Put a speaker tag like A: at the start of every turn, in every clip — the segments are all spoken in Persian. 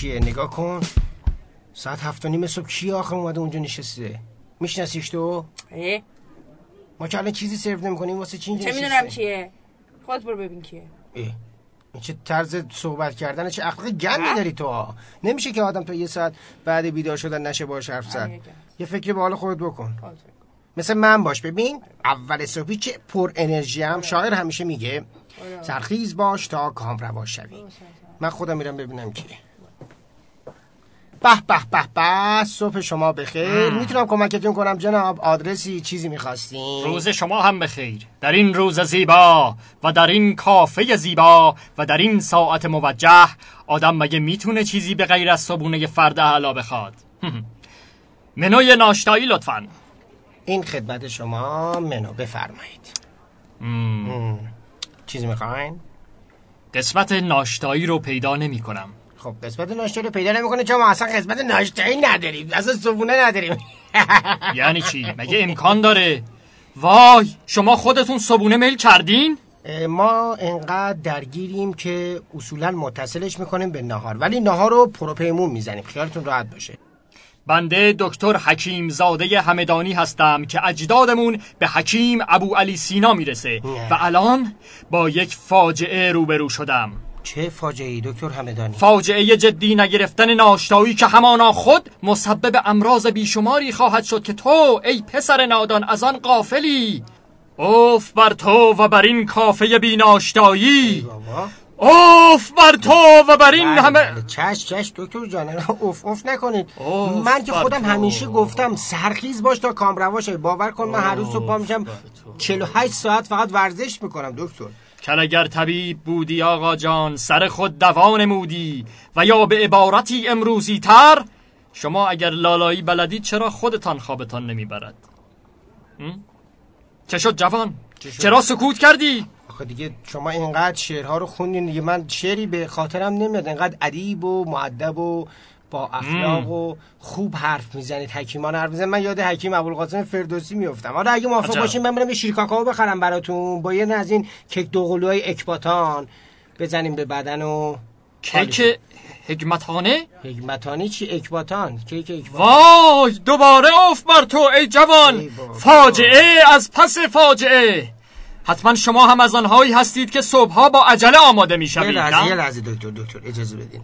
A: کیه؟ نگاه کن، ساعت 7:30 صبح کی آخه اومده اونجا نشسته؟ میشناسیش تو؟ ما که الان چیزی سرو نمی‌کنیم واسه چی اینجا
B: نشسته؟ چه میدونم کیه؟ خودت برو ببین کیه.
A: این چه طرز صحبت کردن، چه اخلاق گندی داری تو. نمیشه که آدم تا یه ساعت بعد بیدار شدن نشه باهاش حرف زد. یه فکری به حال خودت بکن. مثل من باش. ببین اول صبحی چه پر انرژی ام. شاعر همیشه میگه سرخیز باش تا کامروا شوی. من خودم میرم ببینم کیه. به به به به، صبح شما بخیر. میتونم کمکتون کنم جناب؟ آدرسی چیزی میخواستین؟
C: روز شما هم بخیر. در این روز زیبا و در این کافه زیبا و در این ساعت موجه آدم مگه میتونه چیزی به غیر از صبونه فرد اعلی بخواد؟ منوی ناشتایی لطفاً.
A: این خدمت شما منو، بفرمایید. چیزی میخواین؟
C: قسمت ناشتایی رو پیدا نمی کنم.
A: خب قسمت ناشتایی رو پیدا نمیکنه چون ما اصلا قسمت ناشتایی نداریم، اصلا صبونه نداریم.
C: یعنی چی؟ مگه امکان داره؟ وای، شما خودتون صبونه میل کردین؟
A: ما انقدر درگیریم که اصولا متصلش میکنیم به نهار، ولی نهار رو پروپیمون میزنیم، خیالتون راحت باشه.
C: بنده دکتر حکیم زاده همدانی هستم که اجدادمون به حکیم ابو علی سینا میرسه و الان با یک فاجعه روبرو شدم.
A: چه فاجعه‌ای دکتر همدانی؟
C: فاجعه جدی نگرفتن ناشتایی که همانا خود مسبب امراض بیشماری خواهد شد که تو ای پسر نادان از آن غافلی. اوف بر تو و بر این کافه بی ناشتایی. اوف بر تو و بر این همه.
A: چش دکتر جان، اوف نکنید. من که خودم همیشه گفتم سرخیز باش تا کامروا شوی. باور کن من هر روز صبح پا میشم 48 ساعت فقط ورزش میکنم دکتر.
C: که اگر طبیب بودی آقا جان سر خود دوا نمودی و یا به عبارتی امروزی تر شما اگر لالایی بلدید چرا خودتان خوابتان نمیبرد؟ چه شد جوان؟ چرا سکوت کردی؟
A: آخه دیگه شما اینقدر شعرها رو خوندین دیگه، من شعری به خاطرم نمیاد. اینقدر ادیب و مؤدب و با اخلاق و خوب حرف میزنید، حکیمان حرف میزنید. من یاد حکیم ابوالقاسم فردوسی میافتم. حالا اگه موافق باشین من برم یه شیر کاکائو بخرم براتون با یه از این کیک دوقلوهای اکباتان بزنیم به بدن و
C: کیک حکمتانه؟
A: حکمتانه چی؟ اکباتان، کیک اکباتان.
C: وای دوباره اوف بر تو ای جوان. فاجعه از پس فاجعه. حتما شما هم از آنهایی هستید که صبحها با عجله آماده میشوید.
A: یه لحظه دکتر اجازه بدین.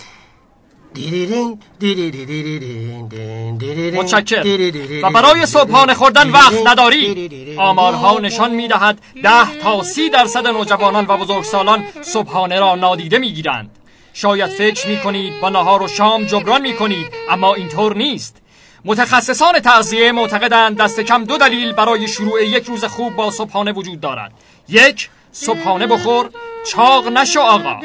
C: متشکر. و برای صبحانه خوردن وقت نداری. آمارها نشان میدهد 10 تا 30% نوجوانان و بزرگسالان صبحانه را نادیده میگیرند. شاید فکر میکنید با نهار و شام جبران میکنید، اما اینطور نیست. متخصصان تغذیه معتقدند دست کم 2 دلیل برای شروع یک روز خوب با صبحانه وجود دارد. 1. صبحانه بخور، چاق نشو آقا.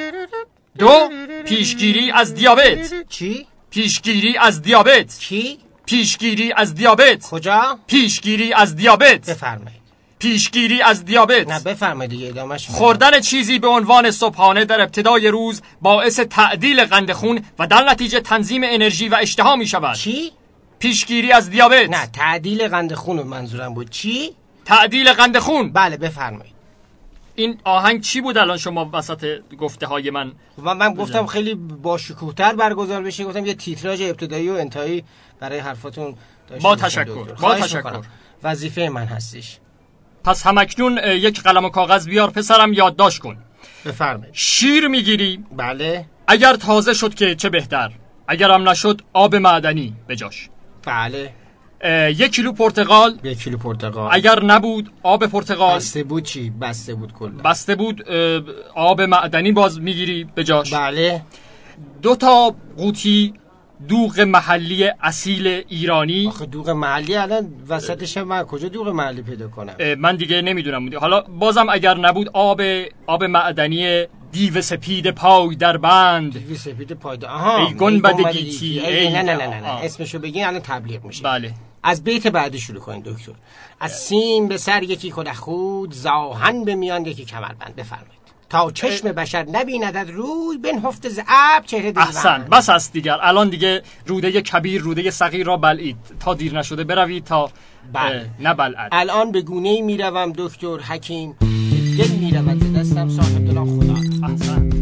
C: 2. پیشگیری از دیابت.
A: چی؟
C: پیشگیری از دیابت.
A: کی؟
C: پیشگیری از دیابت.
A: کجا؟
C: پیشگیری از دیابت.
A: بفرمایید.
C: پیشگیری از دیابت.
A: نه بفرمایید دیگه ادامهش.
C: خوردن چیزی به عنوان صبحانه در ابتدای روز باعث تعدیل قند خون و در نتیجه تنظیم انرژی و اشتها می شود.
A: چی؟
C: پیشگیری از دیابت.
A: نه تعدیل قند خون منظورم بود. چی؟
C: تعدیل قند خون.
A: بله بفرمایید.
C: این آهنگ چی بود الان شما وسط گفته های من؟
A: من گفتم خیلی با شکوه‌تر برگزار بشه، گفتم یه تیتراژ ابتدایی و انتهایی برای حرفاتون داشته.
C: با تشکر.
A: وظیفه من هستش.
C: پس همکنون یک قلم و کاغذ بیار پسرم، یادداشت کن.
A: بفرمایید.
C: شیر میگیری؟
A: بله.
C: اگر تازه شد که چه بهتر، اگر هم نشد آب معدنی بجاش.
A: بله.
C: 1 کیلو پرتقال.
A: 1 کیلو پرتقال.
C: اگر نبود آب پرتقال.
A: بسته بود چی؟ بسته بود کلا.
C: بسته بود آب معدنی باز میگیری بجاش.
A: بله.
C: 2 تا قوطی دوغ محلی اصیل ایرانی.
A: آخه دوغ محلی الان وسطش من کجا دوغ محلی پیدا کنم؟
C: من دیگه نمیدونم. حالا بازم اگر نبود آب معدنی دیو سپید پای در بند.
A: دیو سپید پای در بند.
C: ای گنبد گیتی.
A: نه اسمشو بگین الان تبلیغ میشه.
C: بله.
A: از بیت بعدی شروع کنین دکتر. از سیم به سر یکی کلاه خود، زاهن به میان یکی کمربند. بفرمایید. تا چشم بشر نبیندد روی، بنهفته ز ابر چهره دلبند.
C: احسن، بس است دیگر. الان دیگه روده کبیر روده صغیر را بلعید تا دیر نشده بروید تا نبلعد.
A: الان به گونه‌ای میروم دکتر حکیم، دل میرود ز دستم صاحب دلان خدا.
C: احسن.